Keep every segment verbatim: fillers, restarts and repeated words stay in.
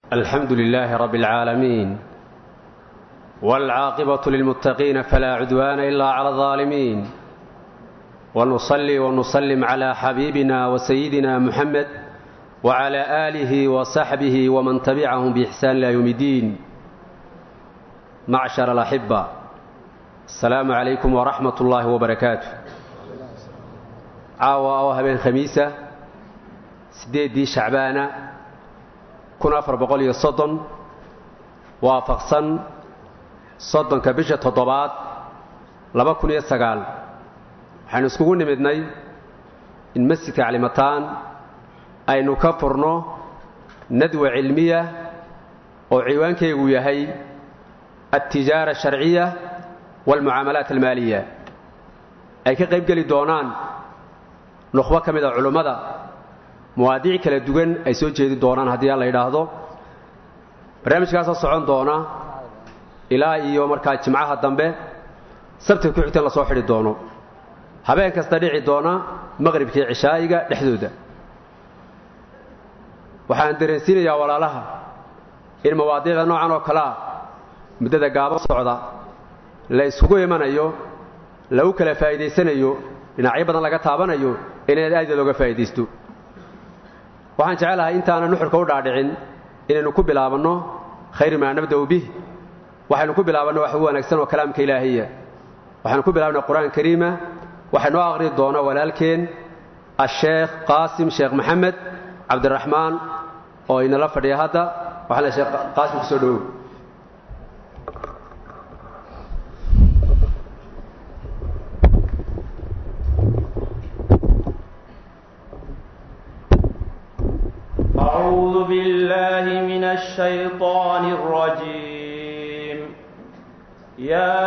الحمد لله رب العالمين والعاقبة للمتقين فلا عدوان إلا على الظالمين ونصلي ونسلم على حبيبنا وسيدنا محمد وعلى آله وصحبه ومن تبعهم بإحسان إلى يوم الدين. معشر الأحبة، السلام عليكم ورحمة الله وبركاته. عاوة أو هبين خميسة سديد دي شعبانة كن أفر بقولي الصدن وافقصا صدن كبشة تضبات لما كن يسقال حنسكون نمدني إن مسك علمتان أي نكفرنا ندوة علمية وعوان كيقوية هي التجارة الشرعية والمعاملات المالية. أي كقيب قلي دونان نخبة كمدى علماء مواضيع كلا دوغن أي سو جيدي دونان هدي الله يراهدو برنامجkaas socon doona ilaa iyo markaa jimcaha dambe sabti ku xigta la soo xiri doono habeen kasta dhici doona maqribkii cishaayiga dhexdooda. waxaan dareensiinayaa walaalaha in mawaadiicda noocan oo kala muddada gaaban socda la isugu imanayo lagu kala faa'iideysanayo dhinacyo badan laga taabanayo inaad aad looga faa'iideysto. waxaan jecelahay intaana nuxurka u dhaadhicin inaynu ku bilaabano khayr ma nabda bih. waxaynu ku bilaabano wax wanaagsan oo kalaamka Ilaahiya. waxaan ku bilaabnaa Quraan Kariima. waxaynu aqri doonaa walaalkeen Sheikh Qaasim Sheikh Maxamed Cabdiraxmaan oo inala fadhiya hadda. waxaan la Sheikh Qaasim ku soo dhaw. أعوذ بالله من الشيطان الرجيم. يا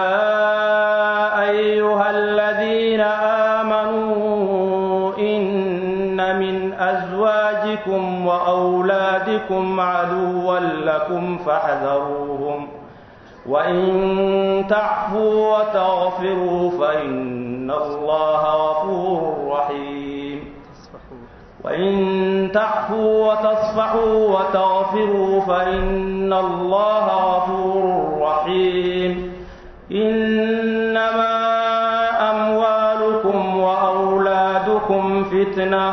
أيها الذين آمنوا إن من أزواجكم وأولادكم عدوا لكم فاحذروهم وإن تعفوا وتغفروا فإن الله غفور رحيم. وإن تعفوا وتصفحوا وتغفروا فإن الله غفور رحيم. إنما أموالكم وأولادكم فتنة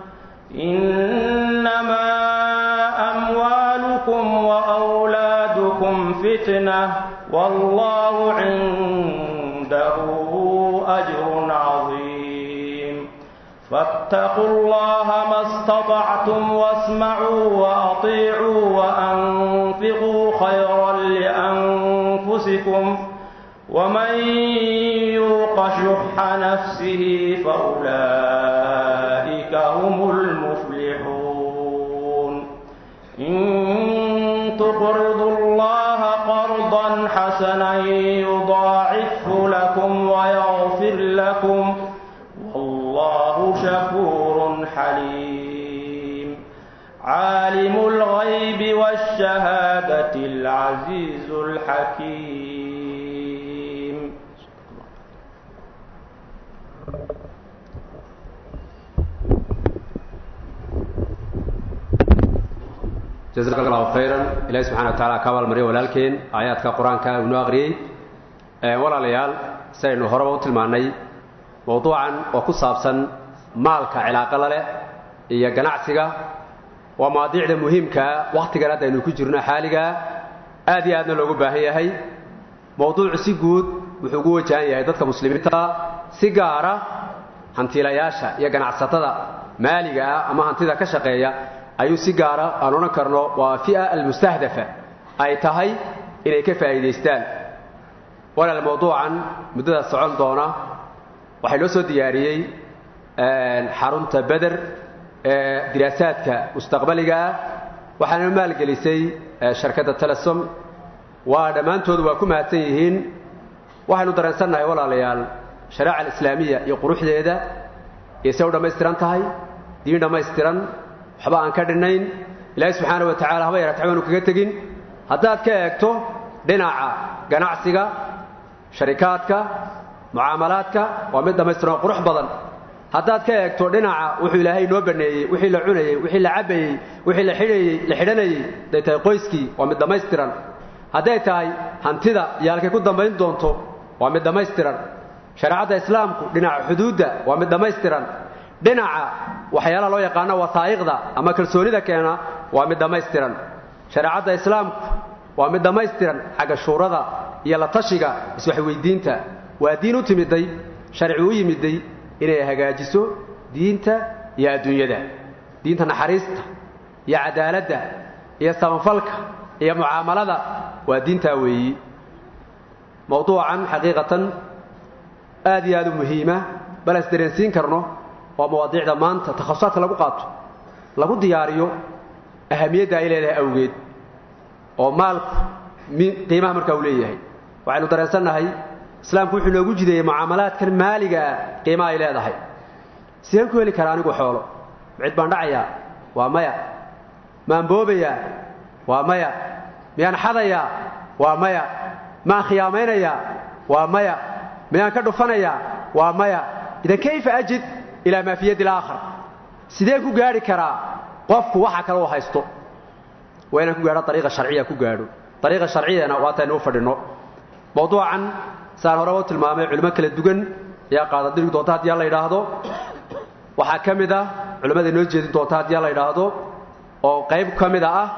إنما أموالكم وأولادكم فتنة والله عنده أجر عظيم. فاتقوا الله ما استطعتم واسمعوا وأطيعوا وأنفقوا خيرا لأنفسكم ومن يوق شح نفسه فأولئك هم المفلحون. إن تقرضوا الله قرضا حسنا يضاعفه لكم ويغفر لكم والله شكور حليم. عالم الغيب والشهادة العزيز الحكيم. جزاك الله خيرا. إلهي سبحانه وتعالى كابل مريم ولالكين آيات كقرآن كابنو أغري ولا ليال سينو هربو تلماني موضوعا وكصابسا مالك علاقة له هي جناعسية ومواضيع مهمة وقت جراد إنه كجرنا حالجا آدي أدنى لو جبهة هي موضوع سجود وحقوق جاية ضد كمسلمين سيجارة هنتي لا ياشا يا جناعسة مالجا أما هنتي ذا كشقية أيو سيجارة أنا كرنا وفئة المستهدفة أي تهي إلى كيف يدستان ولا الموضوع عن مدة الصعود دونا waxay loo soo diyaariyay xarunta Badr diraasaadka mustaqbaliga waxaana maal gelisay shirkadda Telesom waa dhamaantood waa ku mahadsan yihiin. waxaanu dareensanahay walaalayaal shariica islaamiga iyo quruxdeeda ee soo dhameystiran tahay diin dhameystiran waxba aan ka dhinayn. Ilaahay subxaanahu wa ta'aala haba yartaanu kaga tagin haddaad ka eegto dhinaca ganacsiga sharikaadka mucaamalaadka waa mid dhamaystiran qurux badan haddaad ka eegto dhinaca wuxuu ilaahay noo baneeyey wixii la cunayey wixii la cabayey wixii la xidhayey la xidhanayey haday tahay qoyskii waa mid dhammaystiran hadday tahay hantida iyo halkay ku dambayn doonto waa mid dhammaystiran shareecadda islaamku dhinaca xuduudda waa mid dhammaystiran dhinaca waxyaalaha loo yaqaano wasaa'iqda ama kalsoonida keena waa mid dhammaystiran shareecadda islaamku waa mid dhammaystiran xagga shuurada iyo la tashiga iswaxweydiinta waa diin u timiday sharci u yimiday inay hagaajiso diinta iyo adduunyada diinta naxariista iyo cadaaladda iyo samafalka iyo mucaamalada waa diinta weeyi mawduucan xaqiiqatan aad iyo aad u muhiima bal is dareensiin karno waa mawaadiicda maanta takhasusaadka lagu qaato lagu diyaariyo ahamiyadda ay leedahay awgeed oo maalku qiimaha markaa uu leeyahay waxaynu dareensannahay islaamku wuxuu noogu jideeyey mucaamalaadkan maaliga ah qiimaha ay leedahay sideen ku heli karaa anigu xoolo cid baan dhacayaa waa maya maan boobayaa waa maya miyaan xadayaa waa maya maan khiyaamaynayaa waa maya miyaan ka dhufanayaa waa maya idan kayfa ajid ilaa maa fi yadi alaakhar sideen ku gaadhi karaa qofku waxa kale uu haysto waa inaan ku gaadho dariiqa sharciya ku gaadho dariiqa sharciyana waa taynu u fadhino mawduucan saan hore u tilmaamay culimo kala duwan ayaa qaada dhigi doonta haddii la yidhaahdo waxaa ka mid ah culimmada inoo jeedin doonta haddii la yidhaahdo oo qayb ka mid ah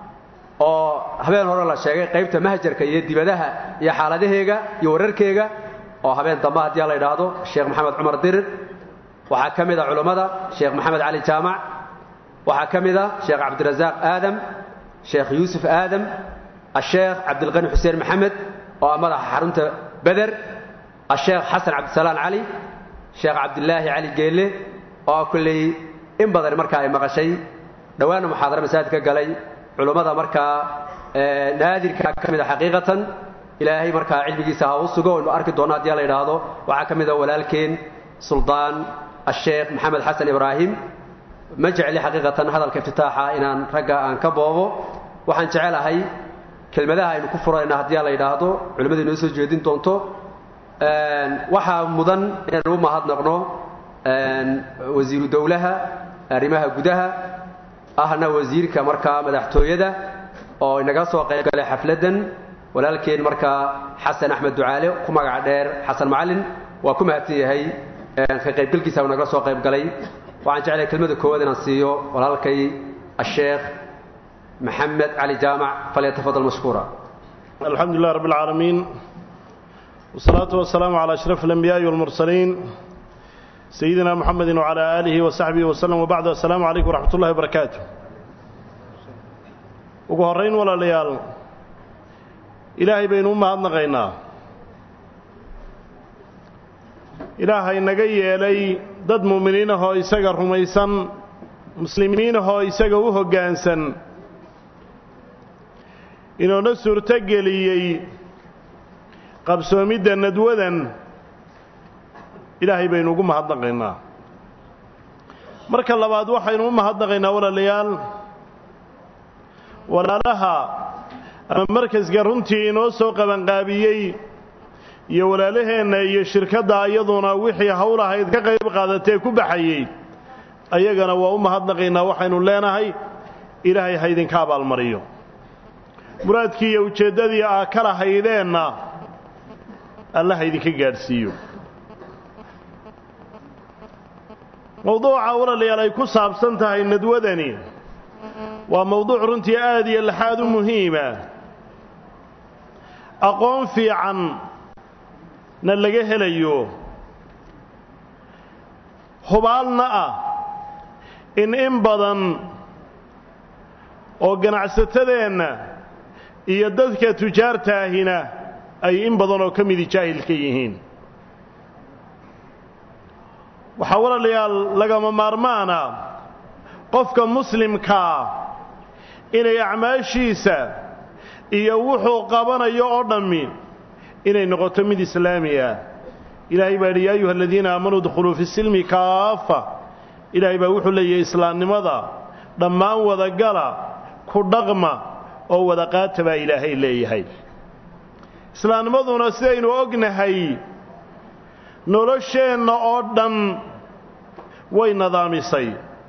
oo habeen hore la sheegay qaybta mahjarka iyo dibadaha iyo xaaladaheega iyo wararkeega oo habeen dambe haddii la yidhaahdo sheekh maxamed cumar dirir waxaa ka mid ah culimmada sheekh maxamed cali jaamac waxaa ka mid ah sheekh cabdirasaaq aadam sheekh yuusuf aadam الشيخ عبد الغني حسين محمد ومدح حرمته بدر الشيخ حسن عبد السلام علي الشيخ عبد الله علي جيله وكل إن بدر مركا مغشي دوانا محاضرة مساجد كجلي علماء مركا نادر كمدة حقيقة إلهي مركا علم جيسها وصقون وأرك الدونات ديال إرادو وعكمدة ولكن سلطان الشيخ محمد حسن إبراهيم مجعل حقيقة هذا الافتتاح إن رجع أن كبوه وحن جعلها هي kelmadaha aynu ku furayna haddii la yiraahdo culimadu inoo soo jeedin doonto een waxa mudan inaan u mahadnaqno een wasiiru dawlaha arrimaha gudaha ahna wasiirka markaa madaxtooyada oo inaga soo qayb galay xafladan walaalkeen markaa xasan axmed ducaale ku magac dheer xasan macallin waa ku mahadsan yahay een ka qaybgalkiisa uu naga soo qayb galay waxaan jeclahay kelmada koowaad inaan siiyo walaalkay الشيخ محمد علي جامع فليتفضل مشكورا. الحمد لله رب العالمين والصلاة والسلام على أشرف الأنبياء والمرسلين سيدنا محمد وعلى آله وصحبه وسلم وبعد السلام عليكم ورحمة الله وبركاته. وقهرين ولا ليال إلهي بين أمهاتنا نغينا إلهي نغي إلي ضد مؤمنين هو إساق رميسان مسلمين هو إساق وهو قانسان inuuna suurtogeliyey qabsoomidda nadwadan ilaahay baynu ugu mahadnaqaynaa marka labaad waxaynu u mahadnaqaynaa walaalayaal walaalaha ama markaska runtii inoo soo qabanqaabiyey iyo walaalaheenna iyo shirkadda iyaduna wixii howlahayd ka qayb qaadatee ku baxayey ayagana waa u mahadnaqaynaa waxaynu leenahay ilaahay ha idinka abaalmariyo muraadkii iyo ujeeddadii aa kala haydeenna allah idinka gaadhsiiyo mawduuca walaalayaal ay ku saabsan tahay nadwadani waa mawduuc runtii aad iyo laxaad u muhiima aqoon fiicanna laga helayo hubaalna ah in in badan oo ganacsatadeenna iyo dadka tujaarta ahina ay in badan oo ka midi jaahil ka yihiin waxaa walaalayaal lagama maarmaana qofka muslimkaa inay acmaashiisa iyo wuxuu qabanayo oo dhammi inay noqoto mid islaami ah ilaahay baa yidhi yaa ayuha aladiina aamanuu dkhuluu fi silmi kaafa ilaahay baa wuxuu leeyahay islaamnimada dhammaan wadagala ku dhaqma oo wada qaata baa ilaahay leeyahay islaamnimaduna sidaynu ognahay nolosheenna oo dhan way nadaamisay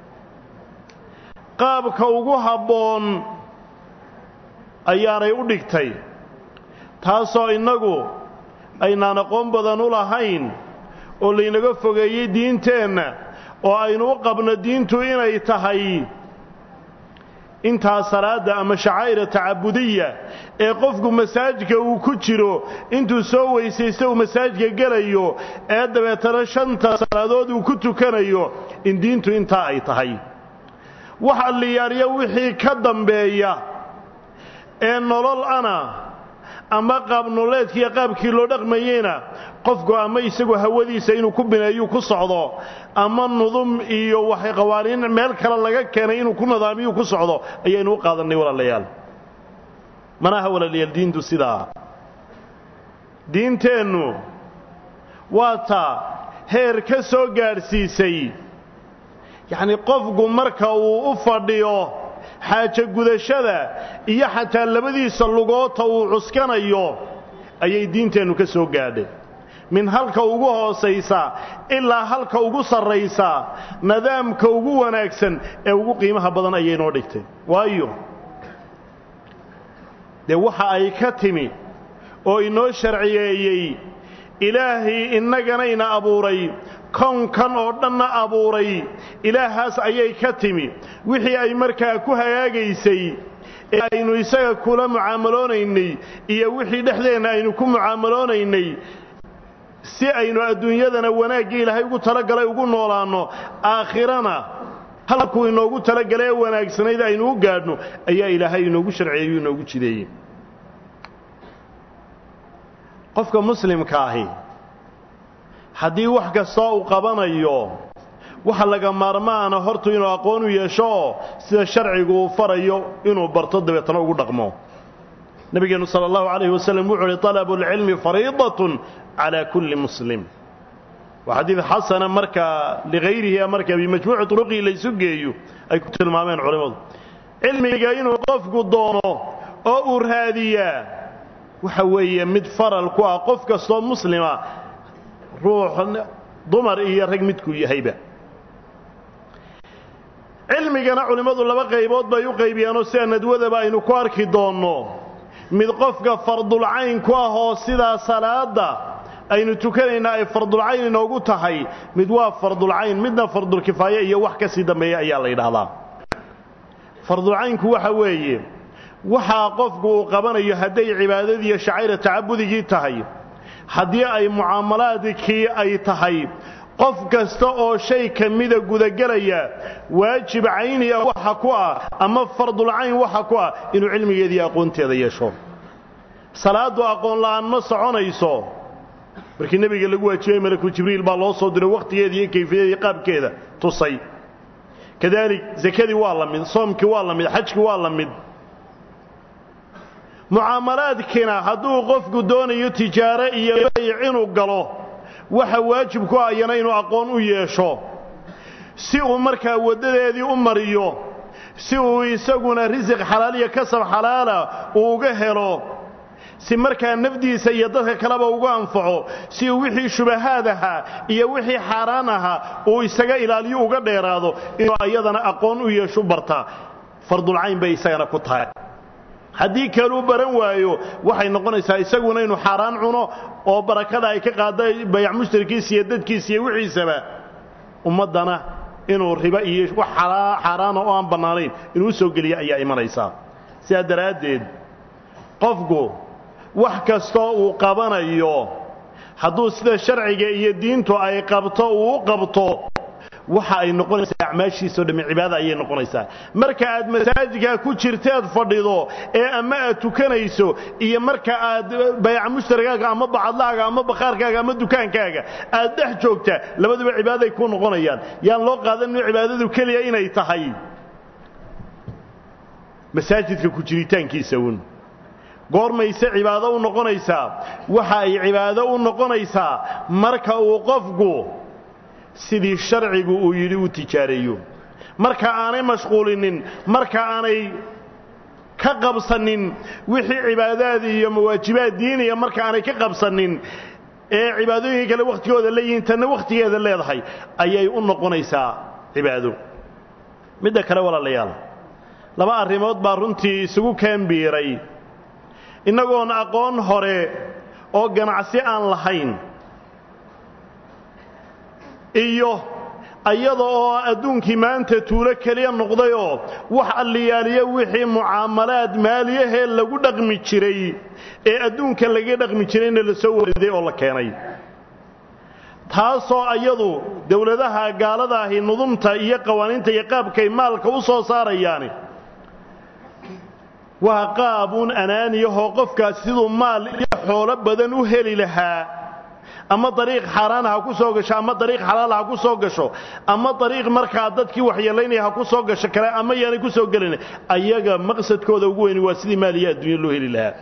qaabka ugu habboon ayaanay u dhigtay taasoo innagu aynaan aqoon badan u lahayn oo laynaga fogeeyey diinteenna oo aynu u qabno diintu inay tahay intaa salaada ama shacaa'ir tacabudiya ee qofku masaajidka uu ku jiro intuu soo weysaysto uu masaajidka gelayo ee dabeetana shanta salaadood uu ku tukanayo in diintu intaa ay tahay waxa liyaariyo wixii ka dambeeya ee nolol ana ama qaab nololeedkii qaabkii loo dhaqmayeyna qofku ama isagu hawadiisa inuu ku bineeyo ku socdo ama nudum iyo waxay qawaaniin meel kale laga keenay inuu ku nidaamiyo ku socdo ayaynu u qaadanay walaalayaal manaha walaalayaal diintu sidaa diinteennu waa taa heer ka soo gaadhsiisay yacni qofku marka uu u fadhiyo xaajo gudashada iyo xataa labadiisa lugoota uu cuskanayo ayay diinteennu ka soo gaadhay min halka ugu hoosaysa ilaa halka ugu sarraysa nidaamka ugu wanaagsan ee ugu qiimaha badan ayay noo dhigtay waayo dee waxa ay ka timi oo inoo sharciyeeyey ilaahay innaganayna abuuray kownkan oo dhanna abuuray ilaahaas ayay ka timi wixii ay markaa ku hagaagaysay ee aynu isaga kula mucaamaloonaynay iyo wixii dhexdeenna aynu ku mucaamaloonaynay si aynu adduunyadana wanaaggii ilaahay ugu talagalay ugu noolaanno aakhirana halkuu inoogu talagalay ee wanaagsanayd aynu u gaadhno ayaa ilaahay inoogu sharciyeeyo inoogu jideeyey qofka muslimka ahi haddii wax kastoo uu qabanayo waxa laga maarmaana hortu inuu aqoon u yeesho sida sharcigu uu farayo inuu barto dabeetana ugu dhaqmo nabigeenu sala allahu calayhi wasallam wuxuu yidhi talabu lcilmi fariidatun calaa kulli muslim waa xadiid xasana markaa ligayrihi markaa bimajmuuci turuqii laysu geeyo ay ku tilmaameen culimmadu cilmiga inuu qofku doono oo uu raadiyaa waxa weeye mid faral ku ah qof kastoo muslima ruux dumar iyo rag midkuu yahayba cilmigana culimmadu laba qaybood bay u qaybiyaan oo sida nadwadaba aynu ku arki doonno mid qofka fardulcayn ku ah oo sidaa salaada aynu tukanaynaa ay fardulcayn inoogu tahay mid waa fardulcayn midna fardulkifaaye iyo wax ka sii dambeeya ayaa la yidhaahdaa fardulcaynku waxa weeye waxaa qofku uu qabanayo hadday cibaadadii iyo shacaa'ir tacabudigii tahay haddii ay mucaamalaadkii ay tahay qof kasta oo shay ka mida gudagelaya waajib cayni ah waxa ku ah ama fardul cayn waxa ku ah inuu cilmigeedii aqoonteeda yeesho salaadu aqoon la'aan ma soconayso markii nabiga lagu waajibay malaku jibriil baa loo soo diray waqtigeedii iyo kayfiyadii qaabkeeda tusay kadalik zakadii waa la mid soomkii waa la mid xajkii waa la mid mucaamalaadkina hadduu qofku doonayo tijaaro iyo bayc inuu galo waxa waajib ku ayana inuu aqoon u yeesho si uu markaa wadadeedii u mariyo si uu isaguna risiq xalaal iyo kasab xalaala uu uga helo si markaa nafdiisa iyo dadka kaleba ugu anfaco si uu wixii shubahaad ahaa iyo wixii xaaraan ahaa uu isaga ilaaliyo uga dheeraado inuu ayadana aqoon u yeesho barta fardulcayn bay isagana ku tahay haddii kaluu baran waayo waxay noqonaysaa isaguna inuu xaaraan cuno oo barakada ay ka qaaday bayc mushtarkiisa iyo dadkiisa iyo wixiisaba ummaddana inuu riba iyo wax xaaraana oo aan bannaanayn inuu soo geliyo ayaa imanaysaa sidaa daraaddeed qofku wax kastoo uu qabanayo hadduu sida sharciga iyo diintu ay qabto uu u qabto waxa ay noqonaysaa acmaashiisa oo dhammi cibaada ayay noqonaysaa marka aad masaajidka ku jirteed fadhido ee ama aad tukanayso iyo marka aad bayc mushtarigaaga ama bacadlaaga ama bakhaarkaaga ama dukaankaaga aad dhex joogta labaduba cibaaday ku noqonayaan yaan loo qaadan inuu cibaadadu keliya inay tahay masaajidka ku jiritaankiisa uun goormayse cibaado u noqonaysaa waxa ay cibaado u noqonaysaa marka uu qofku sidii sharcigu uu yidhi u tijaareeyo marka aanay mashquulinin marka aanay ka qabsanin wixii cibaadaad iyo mawaajibaad diiniya marka aanay ka qabsanin ee cibaadooyinka kale waqtigooda leeyihiin tanna waqtigeeda leedahay ayay u noqonaysaa cibaado midda kale walaalayaal laba arrimood baa runtii isugu kaambiiray innagoon aqoon hore oo ganacsi aan lahayn iyo ayada oo adduunkii maanta tuulo keliya noqdayoo wax alliyaaliya wixii mucaamalaad maaliyahee lagu dhaqmi jiray ee adduunka laga dhaqmi jirayna la soo wariday oo la keenay taasoo ayadu dawladaha gaalada ahi nudumta iyo qawaaniinta iyo qaabkay maalka u soo saarayaani waa qaabuun anaaniyahoo qofkaas siduu maal iyo xoolo badan u heli lahaa ama dariiq xaaraan ha ku soo gasho ama dariiq xalaal ha ku soo gasho ama dariiq markaa dadkii waxyeelaynaya ha ku soo gasho kale ama yaanay ku soo gelin ayaga maqsadkooda ugu weyn waa sidii maal iyo adduunyo loo heli lahaa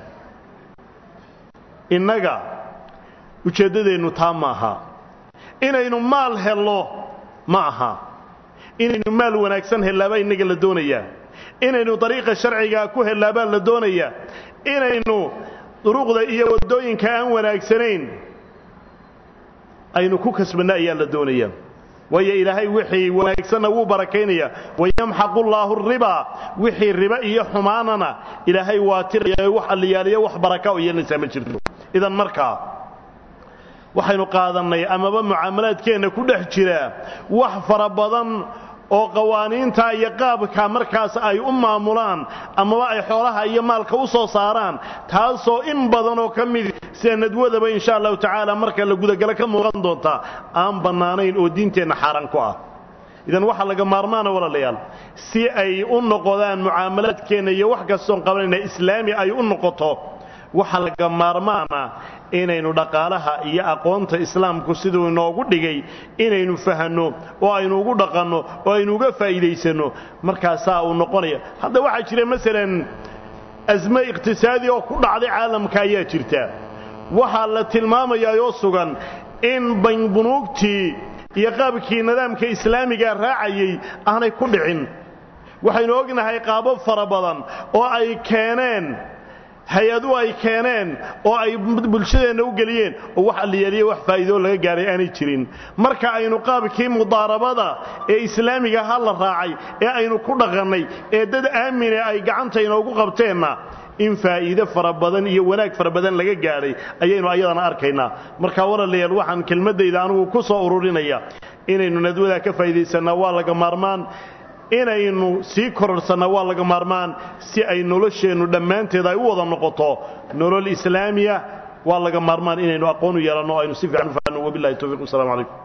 innaga ujeeddadeennu taa maaha inaynu maal hello ma aha inaynu maal wanaagsan hellaabaa innaga la doonayaa inaynu dariiqa sharcigaa ku hellaabaa la doonayaa inaynu duruqda iyo waddooyinka aan wanaagsanayn aynu ku kasbanna ayaa la doonayaa waayo ilaahay wixii wanaagsanna wuu barakaynayaa wayamxaqu llaahu ribaa wixii riba iyo xumaanana ilaahay waa tiraya wax alliyaaliya wax baraka oo yeelanaysaa ma jirto idan markaa waxaynu qaadannay amaba mucaamalaadkeenna ku dhex jira wax fara badan oo qawaaniinta iyo qaabka markaas ay u maamulaan amaba ay xoolaha iyo maalka u soo saaraan taasoo in badan oo ka mid sida nadwadaba insha allahu tacaala marka la gudagalo ka muuqan doontaa aan bannaanayn oo diinteenna xaaraan ku ah idan waxaa laga maarmaana walaalayaal si ay u noqdaan mucaamalaadkeenna iyo wax kastoon qabanayna islaami ay u noqoto waxaa laga maarmaana inaynu dhaqaalaha iyo aqoonta islaamku siduu inoogu dhigay inaynu fahanno oo aynu ugu dhaqanno oo aynu uga faa'iidaysanno markaasaa uu noqonaya hadda waxaa jira masalan asmo iqtisaadi oo ku dhacday caalamka ayaa jirta waxaa la tilmaamayaa oo sugan in bunuugtii iyo qaabkii nidaamka islaamiga raacayay aanay ku dhicin waxaynu ognahay qaabab fara badan oo ay keeneen hay-adu ay keeneen oo ay bulshadeenna u geliyeen oo wax alliyaaliya wax faa'iidoo laga gaaray aanay jirin marka aynu qaabkii mudaarabada ee islaamiga ha la raacay ee aynu ku dhaqannay ee dad aamine ay gacanta inoogu qabteenna in faa'iido fara badan iyo wanaag fara badan laga gaadhay ayaynu ayadana arkaynaa marka walaalayaal waxaan kelmaddayda anigu ku soo ururinaya inaynu nadwadaa ka faa'iidaysannaa waa laga maarmaan inaynu sii kororsanna waa laga maarmaan si ay nolosheennu dhammaanteed ay u wada noqoto nolol islaamiya waa laga maarmaan inaynu aqoon u yeelanno aynu si fiican u fahanno wabillahi tawfiiq wasalaamu calaykum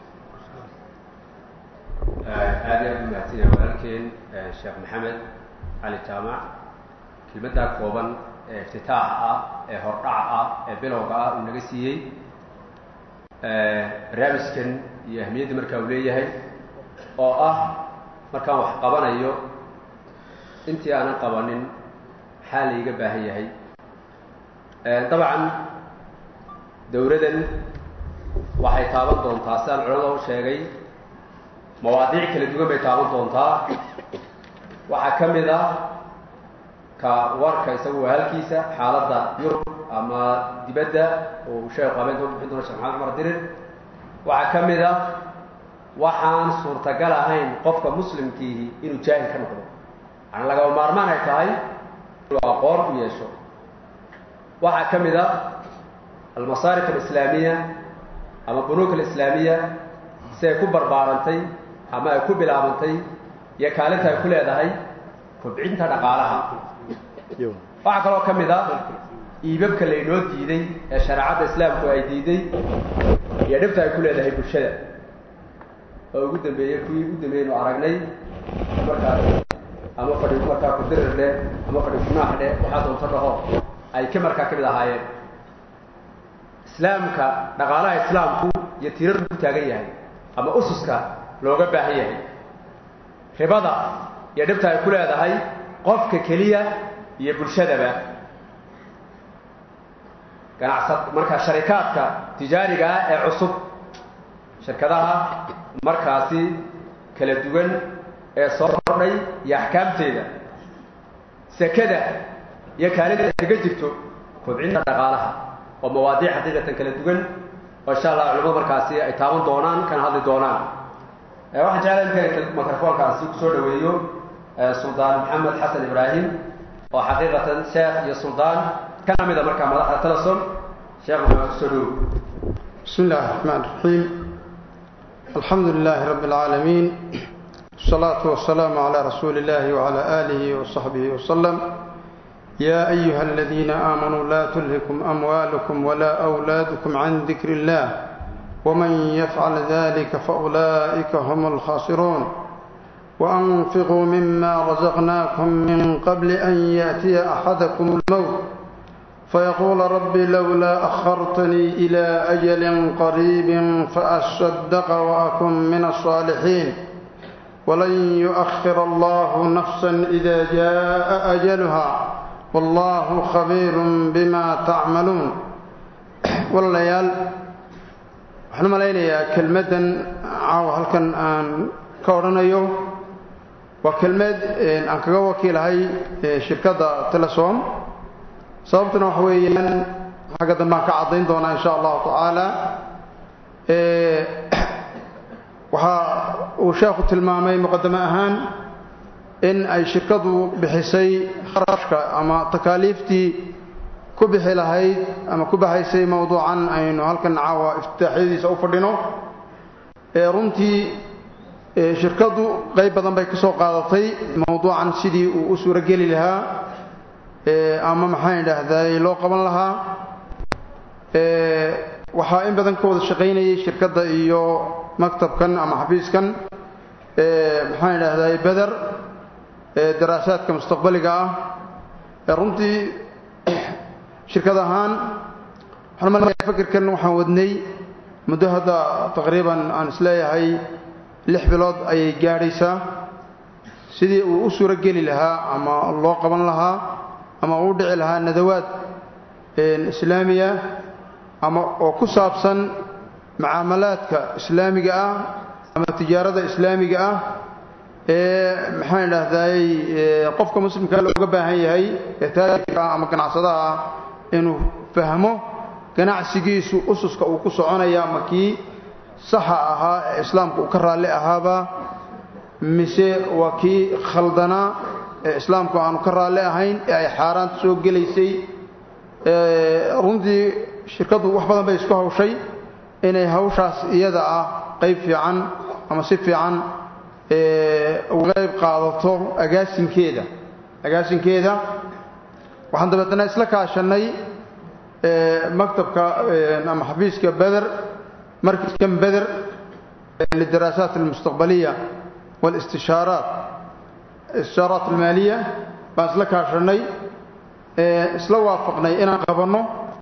aad iyo aad u mahadsanyahay walaalkeen sheekh maxamed cali jaamac kelmaddaa kooban ee iftitaaxa ah ee hordhaca ah ee bilowga ah uu naga siiyey barnaamijkan iyo ahmiyadda markaa uu leeyahay oo ah markaan wax qabanayo intii aanan qabanin maxaa layga baahan yahay dabcan dawladdan waxay taaban doontaa sidaan culamada u sheegay mawaadiic kala duwan bay taaban doontaa waxaa ka mid ah ka warka isagu waa halkiisa xaaladda yurub ama dibadda uu sheekhu habeenta u bixin doona sheekh maxamed cumar dirir waxaa ka mid ah waxaan suurtagal ahayn qofka muslimkiihi inuu jaahil ka noqdo yani lagaba maarmaan ay tahay inuu aqoon u yeesho waxaa ka mid ah almasaarif alislaamiya ama bunuuk alislaamiya si ay ku barbaarantay ama ay ku bilaabantay iyo kaalinta ay ku leedahay kobcinta dhaqaalaha waxaa kaloo ka mid ah iibabka laynoo diiday ee shareecadda islaamku ay diiday iyo dhibta ay ku leedahay bulshada oo ugu dambeeyey kuwii ugu dambeeyeynu aragnay markaas ama fadhi markaa ku dirir leh ama fadhi gunaax leh waxaa doonto dhaho ay ka markaa ka mid ahaayeen islaamka dhaqaalaha islaamku iyo tirar ku taagan yahay ama ususka looga baahan yahay ribada iyo dhibta ay ku leedahay qofka keliya iyo bulshadaba ganacsad markaa sharikaadka tijaariga ah ee cusub shirkadaha markaasi kala duwan ee soo kordhay iyo axkaamteeda sekada iyo kaalinta kaga jirto kobcinta dhaqaalaha oo mawaadiic xaqiiqatan kala duwan oo insha Allah culimada markaasi ay taaban doonaan kana hadli doonaan ee waxaan jeclahay in mikrofoonkaasi ku soo dhaweeyo Sultan Maxamed Xasan Ibrahim oo xaqiiqatan sheekh iyo sultan kana mid ah markaa madaxda Telesom sheekh Maxamed Sulu bismillahir rahmanir rahim alhamdulillahi rabbil alamin wassalatu wassalamu ala rasulillahi wa ala alihi wa sahbihi wa sallam ya ayyuhalladhina amanu la tulhikum amwalukum wa la awladukum an dhikrillah ومن يفعل ذلك فأولئك هم الخاسرون وأنفقوا مما رزقناكم من قبل أن يأتي أحدكم الموت فيقول ربي لولا أخرتني إلى أجل قريب فأصدق وأكن من الصالحين ولن يؤخر الله نفسا إذا جاء أجلها والله خبير بما تعملون والليال waxaan malaynayaa kelmadan caawa halkan aan ka oranayo waa kelmad aan kaga wakiilahay shirkadda Telesom sababtuna waxa weeyaan xagga dambe ka cadeyn doona insha Allah taala ee waxa uu sheekhu tilmaamay muqaddama ahaan in ay shirkadu bixisay kharashka ama takaliiftii ku bixi lahayd ama ku baxaysay mawduucan aynu halkan caawa iftitaaxiyadiisa u fadhino ee runtii shirkadu qayb badan bay ka soo qaadatay mawduucan sidii uu u suura gali lahaa ee ama maxay yiraahday loo qaban lahaa ee waxa in badan ka wada shaqeynayay shirkadda iyo maktabkan ama xafiiskan ee maxay yiraahday badar ee daraasaadka mustaqbaliga ah ee runtii shirkadahan waxaan malaynayaa fikirkan waxaan wadnay muddo hadda taqriiban aan isleeyahay lix bilood ayay gaadhaysaa sidii uu u suura geli lahaa ama loo qaban lahaa ama uu dhici lahaa nadawaad islaamiya ama oo ku saabsan mucaamalaadka islaamiga ah ama tijaarada islaamiga ah ee maxaan idhaahday qofka muslimka looga baahan yahay ee taajirka ama ganacsadaha inuu fahmo ganacsigiisu ususka uu ku soconaya makii saxa ahaa ee islaamku uu ka raali ahaaba mise waa kii khaldana ee islaamku aanu ka raali ahayn ee ay xaaraan soo gelaysay ee runtii shirkadu wax badan bay isku hawshay inay hawshaas iyada ah qayb fiican ama si fiican ee uga qayb qaadato agaasinkeeda agaasinkeeda waxaan dabeetana isla kaashanay ee maktabka ama xafiiska badar markaskan badar للدراسات المستقبلية والاستشارات الاستشارات المالية بس لك عشاني isla waafaqnay inaan qabano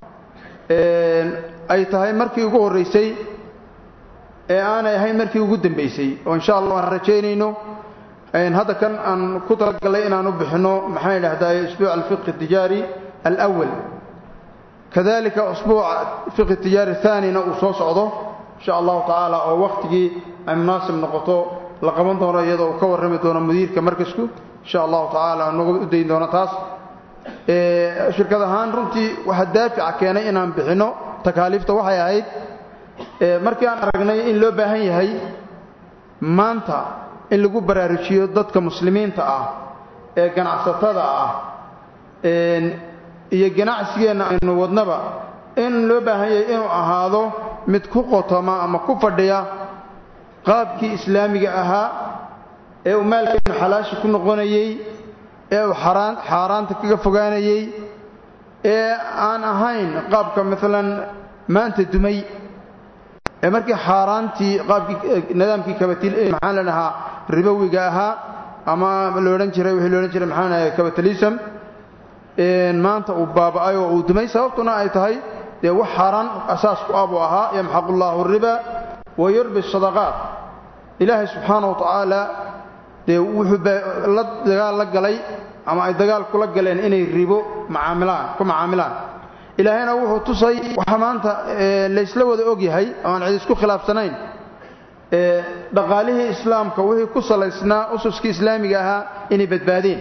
ay tahay markii ugu horeysay ee aanay ahayn markii ugu dambeysay oo insha Allah aan rajeynayno in hada kan aan ku talagalay inaan u bixino maxay yiraahdaa isbuuc al-fiqh at-tijari al-awwal كذلك اسبوع الفقه التجاري الثاني oo soo socdo insha Allah taala oo waqtigii ay munaasib noqoto la qaban doono iyadoo uu ka warrami doono mudiirka markasku insha Allah taala nagu u deyn doono taas ee shirkadahan runtii waxa daafic keenay inaan bixino takaliifta waxay ahayd ee markii aan aragnay in loo baahan yahay maanta in lagu baraarujiyo dadka muslimiinta ah ee ganacsatada ah ee iyo ganacsigeena aynu wadnaba in loo baahan yahay inuu ahaado mid ku qotoma ama ku fadhiya qaabkii islaamiga ahaa ee uu maalkeena xalaash ku noqonayay ee uu xaraan xaaraanta kaga fogaanayay ee aan ahayn qaabka midalan maanta dumay ee markii xaaraantii qaabkii nidaamkii kabatil ee maxaan lanaha ribowiga ahaa ama loo oran jiray wixii loo oran jiray maxaan ahay capitalism ee maanta uu baaba'ay oo uu dumay sababtuna ay tahay dee wax xaraan asaas ku abu ahaa yamhaqullahu riba wa yurbi sadaqat ilaahi subhanahu wa ta'ala dee wuxuu la dagaal la galay ama ay dagaal kula galeen inay ribo macaamilaan ku macaamilaan ilaahayna wuxuu tusay waxa maanta la isla wada og yahay oo aan cid isku khilaafsanayn ee dhaqaalihii islaamka wixii ku salaysnaa ususkii islaamiga ahaa inay badbaadeen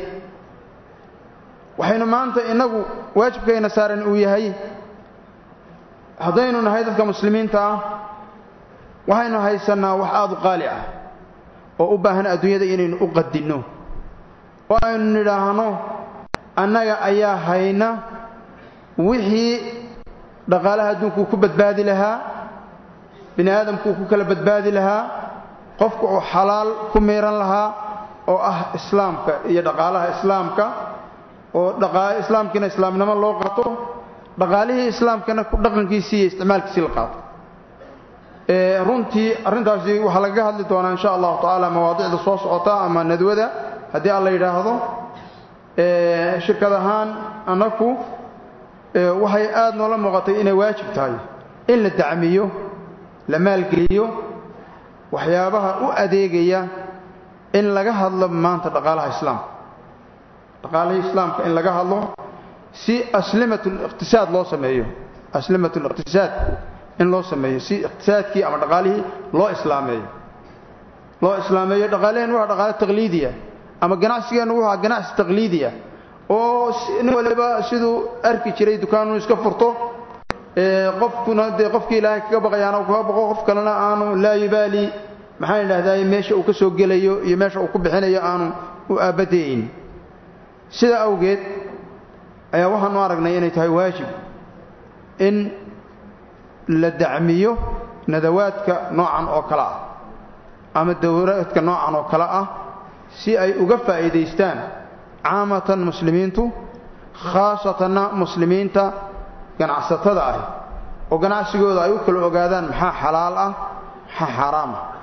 waxayna maanta inagu waajibkeena saaran uu yahay haddaynu nahay dadka muslimiinta ah waxaynu haysanaa wax aad u qaali ah oo u baahan adduunyada inaynu u qadinno oo aynu nidhaahno annaga ayaa hayna wixii dhaqaalaha adduunku ku badbaadi lahaa bini aadamku ku kala badbaadi lahaa qofku uu xalaal ku meeran lahaa oo ah islaamka iyo dhaqaalaha islaamka oo dhaqaalaha islaamkina islaamnimo loo qaato dhaqaalihii islaamkana ku dhaqankiisii iyo isticmaalkiisii la qaato ee runtii arrintaasi waxa laga hadli doonaa insha Allah taala mawaadiicda soo socota ama nadwada haddii alla yiraahdo ee shirkadahan anaku waxay aad noola muuqatay inay waajib tahay in la dacmiyo la maalgeliyo waxyaabaha u adeegaya in laga hadlo maanta dhaqaalaha islaamka dhaqaalaha islaamka in laga hadlo si aslimatul iqtisaad loo sameeyo aslimatul iqtisaad in loo sameeyo si iqtisaadkii ama dhaqaalihii loo islaameeyo loo islaameeyo dhaqaalaheenu waa dhaqaale taqliidiya ama ganacsigeenu waa ganacsi taqliidiya oo nin waliba siduu arki jiray dukaanu iska furto ee qofkuna de qofkii ilaahay kaga baqayana uu kaga baqo qof kalena aanu laa yubaali maxaan idhaahdaa meesha uu ka soo gelayo iyo meesha uu ku bixinayo aanu u aabadeyn sida awgeed ayaa waxaanu aragnay inay tahay waajib in la dacmiyo nadawaadka noocan oo kala ah ama dawraadka noocan oo kala ah si ay uga faa'iideystaan caamatan muslimiintu khaasatan muslimiinta ganacsatada ah oo ganacsigooda ay u kala ogaadaan maxaa xalaal ah maxaa xaraam ah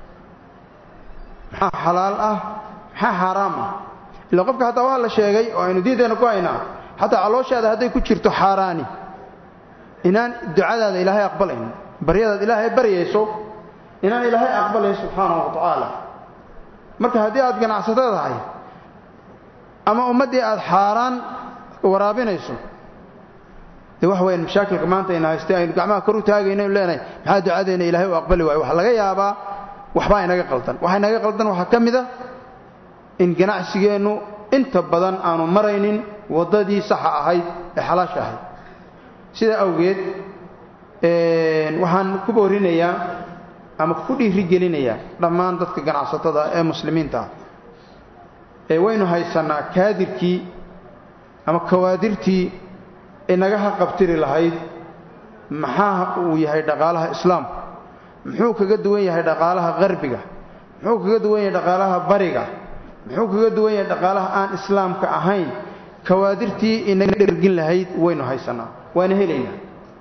maxaa xalaal ah maxaa xaraam ah ila qofka hataa waa la sheegay oo aynu diideena ku haynaa hataa calooshaada hadday ku jirto xaaraani inaan ducadaada ilaahay aqbalayn baryadaada ilaahay baryayso inaan ilaahay aqbalayn subxaanahu wa ta'ala marka haddii aad ganacsatada tahay ama ummadii aad xaaraan waraabinayso de wax weyn mashaakilka maanta ina haystay aynu gacmaha kor u taagayno leenahay maxaa ducadeena ilaahay u aqbali waayo waxa laga yaabaa waxba inaga qaldan waxa inaga qaldan waxa kamida in ganacsigeenu inta badan aanu maraynin wadadii sax ahayd ee xalaasha ahayd sida awgeed ee waxaan ku boorinayaa ama ku dhiirigelinayaa dhammaan dadka ganacsatada ee muslimiinta ee waynu haysanaa kaadirkii ama kawaadirtii inaga qabtiri lahayd maxaa uu yahay dhaqaalaha islaamka muxuu kaga duwan yahay dhaqaalaha qarbiga muxuu kaga duwan yahay dhaqaalaha bariga muxuu kaga duwan yahay dhaqaalaha aan islaamka ahayn kawaadirtii inaga dhergin lahayd waynu haysanaa waana helaynaa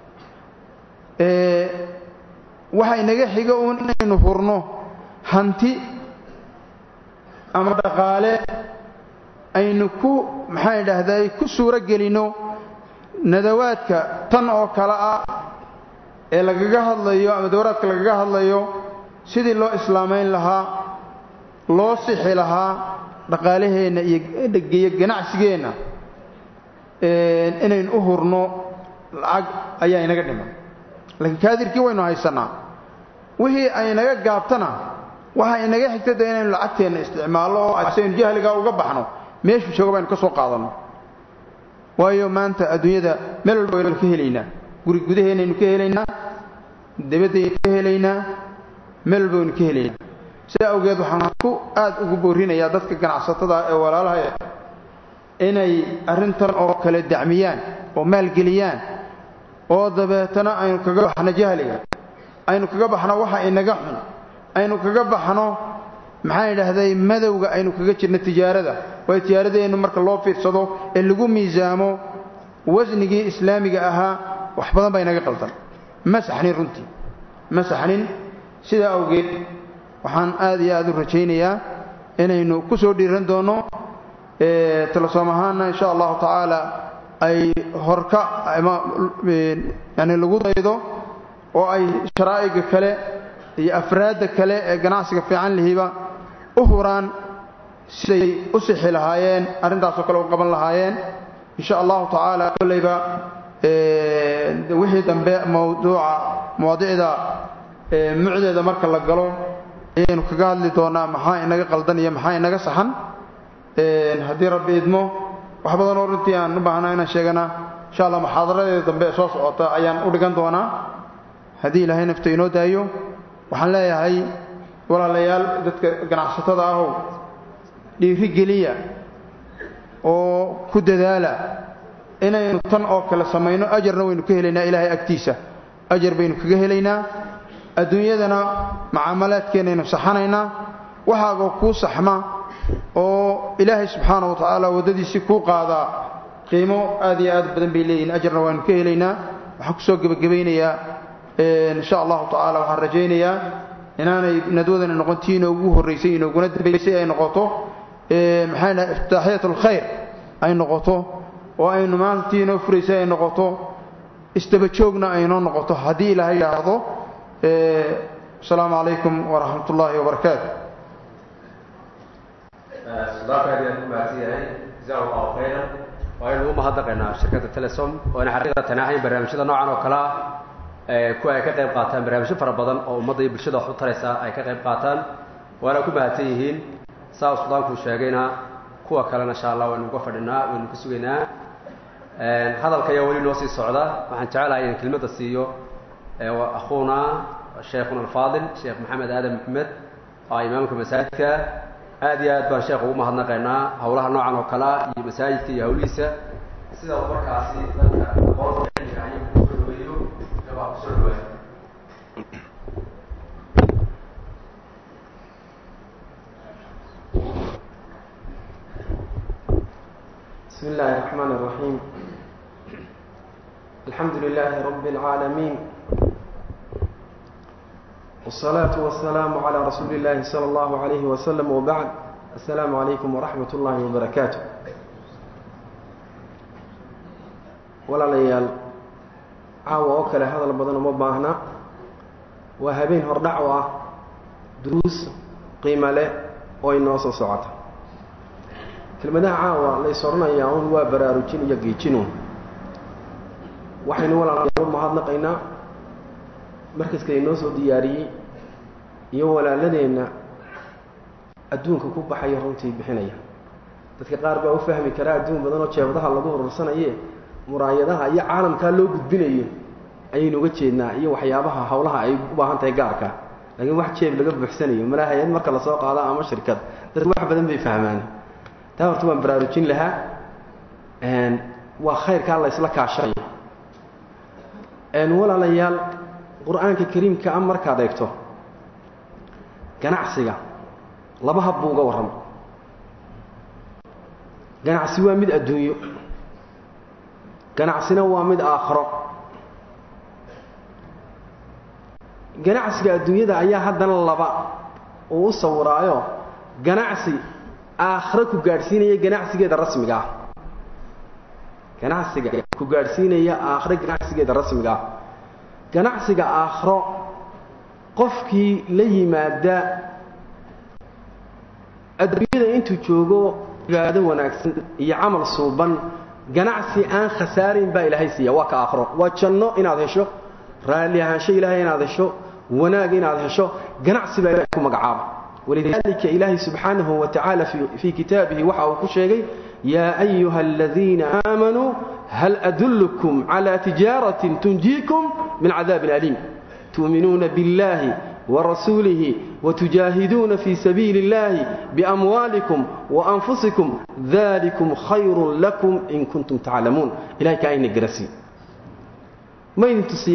ee waxa inaga xiga uun inaynu hurno hanti ama dhaqaale aynu ku maxaan idhaahdaa ku suura gelino nadawaadka tan oo kala ah ee lagaga hadlayo ama dawraadka lagaga hadlayo sidii loo islaameyn lahaa loo sixi lahaa dhaqaalaheena iyo ganacsigeena ee inaynu u hurno lacag ayaa inaga dhiman laakiin kaadirkii waynu haysanaa wixii ay naga gaabtana waxa inaga xigtada inaynu lacagteena isticmaalno oo aysan jahliga uga baxno meeshu jooga baynu ka soo qaadano waayo maanta adduunyada meel walba aynu ka helaynaa guri gudaheena aynu ka helaynaa dibadda aynu ka helaynaa meel walba aynu ka helaynaa sida awgeed waxaan ku aad ugu boorinayaa dadka ganacsatada ee walaalaha inay arrintan oo kale dacmiyaan oo maalgeliyaan oo dabeetana aynu kaga baxno jahliga aynu kaga baxno waxa inaga xun aynu kaga baxno maxaan idhaahday madowga aynu kaga jirno tijaarada way tijaaradeenu marka loo fiirsado ee lagu miisaamo wasnigii islaamiga ahaa wax badan bay naga qaldan ma saxnin runtii ma saxnin sida awgeed waxaan aad iyo aad u rajaynayaa inaynu ku soo dhiiran doono ee talasoomahana insha Allah taala ay horka ama yani lagu daydo oo ay sharaa'iga kale iyo afraadda kale ee ganacsiga fiican lihiba u huraan siday u sixi lahaayeen arrintaas oo kale u qaban lahaayeen insha Allah taala kullayba ee wixii dambe mawduuca mawduucda ee mucdeeda marka la galo aynu kaga hadli doonaa maxaa inaga qaldan iyo maxaa inaga saxan ee haddii rabbi idmo wax badan oo runtii aan u baahnahay inaan sheegana insha Allah muxaadaradeeda dambe soo socota ayaan u dhigan doonaa hadii ilaahay nafta inoo daayo waxaan leeyahay walaalayaal dadka ganacsatada ah oo dhiiri geliya oo ku dadaala inaynu tan oo kale sameeyno ajarna waynu ka helaynaa ilaahay agtiisa ajar baynu kaga helaynaa adduunyadana macaamalaadkeenaynu saxanaynaa waxaaga ku saxma oo ilaahay subxaanahu wa ta'aala wadadiisi ku qaada qiimo aad iyo aad badan bay leeyihiin ajarna waynu ka helaynaa waxaan ku soo gabagabeynayaa insha Allah ta'ala waxaan rajaynayaa inaanay nadwadana noqontiin ugu horeysay inaguna dambeysay ay noqoto ee maxayna iftaahiyatul khayr ay noqoto oo aynu maantiin oo fureysay ay noqoto istaba joogna aynu noqoto hadii ilaahay yiraahdo ee assalamu alaykum wa rahmatullahi wa barakatuh salaam maasiyahay jazakallahu khayran وأنا ما هذا قلنا شركة تلسوم وأنا حقيقة تناهي برنامج هذا نوعا وكلا كوا أي كقيم قاتان برنامج فربضان أو مضي بالشدة حط رئيسا أي كقيم قاتان وأنا كوب هاتيهين ساو صدام كوشاجينا كوا كلا إن شاء الله ونقفلنا ونكسوينا هذا الكياولي نوصي السعودة وحن تعالى يعني كلمة السيو وأخونا شيخنا الفاضل شيخ محمد آدم محمد إمامكم مساجدك aad iyo aad baan sheekhu u mahadnaqaynaa hawlaha noocan oo kala iyo masaajidka iyo hawliisa sida warkaasi dadka aqoonta cilmiga ay ku dhaweeyo gaba ku soo dhaweeyo bismillahir rahmanir rahim alhamdulillahi rabbil alamin والصلاة والسلام على رسول الله صلى الله عليه وسلم وبعد السلام عليكم ورحمة الله وبركاته ولا ليال عاوة وكلا هذا البضان مباهنا وهبين هردعوة دروس قيمة له وإنه سعة كلمة عاوة ليسرنا يعون وبراروجين يقيتشنون وحين ولا ليال مهضنا قينا markaska inoo soo diyaariyay iyo walaaladeenna adduunka ku baxay runtii bixinaya dadka qaar baa u fahmi kara adduun badan oo jeebadaha lagu horursanayo muraayadaha iyo caalamka loo gudbinayo ayaynu uga jeednaa iyo waxyaabaha hawlaha ay u baahan tahay gaarka laakiin wax jeeb laga buuxsanayo malaahayad marka la soo qaado ama shirkad dad wax badan bay fahmaan taa horta waan baraarujin lahaa een waa khayrka Allah isla kaashanay een walaalayaal quraanka kariimka am marka adeegto ganacsiga laba hab buu uga warramo ganacsi waa mid adduunyo ganacsina waa mid aakhiro ganacsiga adduunyada ayaa haddana laba oo u sawiraayo ganacsi aakhiro ku gaarsiinaya ganacsigeeda rasmiga ah ganacsiga ku gaarsiinaya aakhiro ganacsigeeda rasmiga ah ganacsiga aakhiro qofkii la yimaada adduunyada intuu joogo cibaado wanaagsan iyo amal suuban ganacsi aan khasaarin baa ilaahay siiya waa ka aakhiro waa janno inaad hesho raali ahaansho ilaahay inaad hesho wanaag inaad hesho ganacsi baa ilaahay ku magacaaba ولذلك إلهي سبحانه وتعالى في, في كتابه وحاو كشيغي يا أيها الذين آمنوا هل أدلكم على تجارة تنجيكم من عذاب أليم تؤمنون بالله ورسوله وتجاهدون في سبيل الله بأموالكم وأنفسكم ذلكم خير لكم إن كنتم تعلمون إلهي كأين الجرسي ما ينتصي